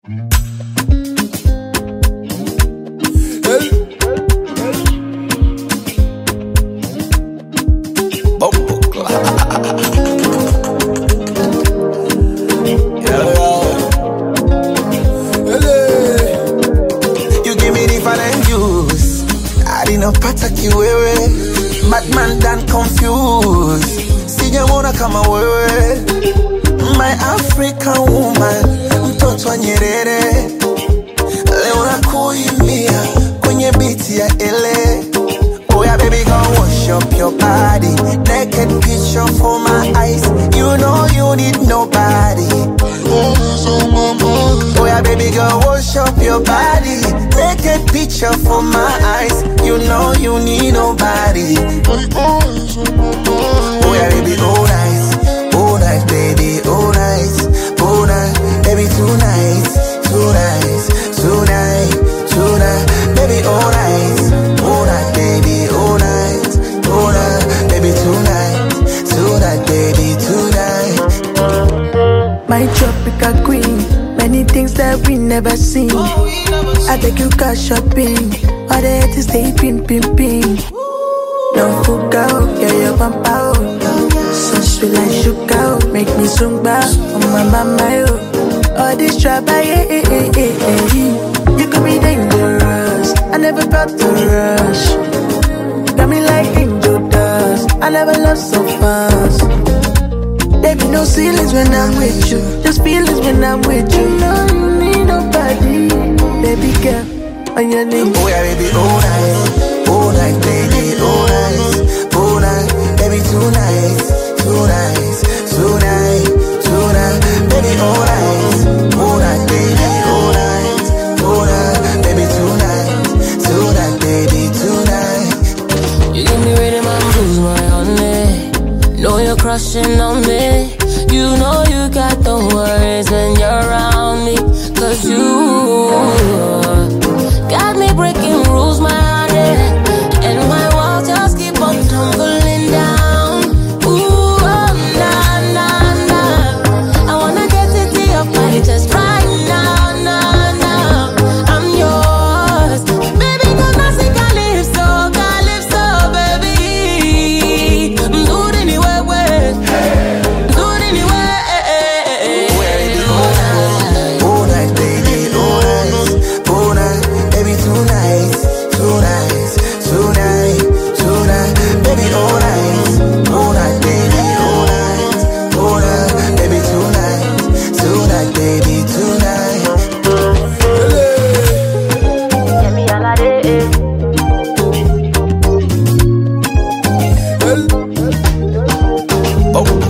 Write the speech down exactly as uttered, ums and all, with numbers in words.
Unapata kiwewe, madman dan confused. Sijaona kama wewe, my African woman, mtoto wa Nyerere. Leo nakuimbia kwenye biti ya ele. Oh yeah baby, go wash up your body, naked picture for my eyes. You know you need nobody. Oh yeah baby, go wash up your body, naked picture for my eyes. You know you need nobody. Oh yeah baby, oh nice, oh nice baby, oh nice, oh nice, baby tonight, tonight, tonight, tonight, baby oh nice, oh nice baby, oh nice, oh nice, baby tonight, tonight baby tonight. My tropical queen, many things that we never seen. I take you car shopping, all the haters stay pin pin pin. No fuck out, yeah you pump out. So sweet like sugar, make me zumba. Oh my mama yo, all this trouble, yeah yeah yeah yeah yeah. You could be dangerous, I never felt the rush. Got me like angel dust, I never loved so fast. There be no ceilings when I'm with you, just feelings when I'm with you. No, you need nobody, baby girl, on your knees. Oh yeah baby, oh nice, oh nice baby, oh nice, oh nice, baby tonight, tonight, tonight, tonight, baby oh nice, oh nice baby, oh nice, oh nice, baby tonight, tonight, baby tonight. You give me rhythm and blues, my honey. Know you're crushing on me. You know you got the worries when you're around me. Cause you got me breaking rules, my honey. And my walls just keep on tumbling down. Ooh, oh, nah, nah, nah. I wanna get it to your body just right now, nah, nah. I'm yours. Baby, cause nothing can live so, can live so, baby. Do it anyway, way. Do it anyway. Oh nice baby, oh nice, oh nice, baby tonight, tonight, tonight, tonight, baby oh nice, oh nice baby, oh nice, oh nice, baby tonight, tonight, baby tonight. Get me all of it. Oh.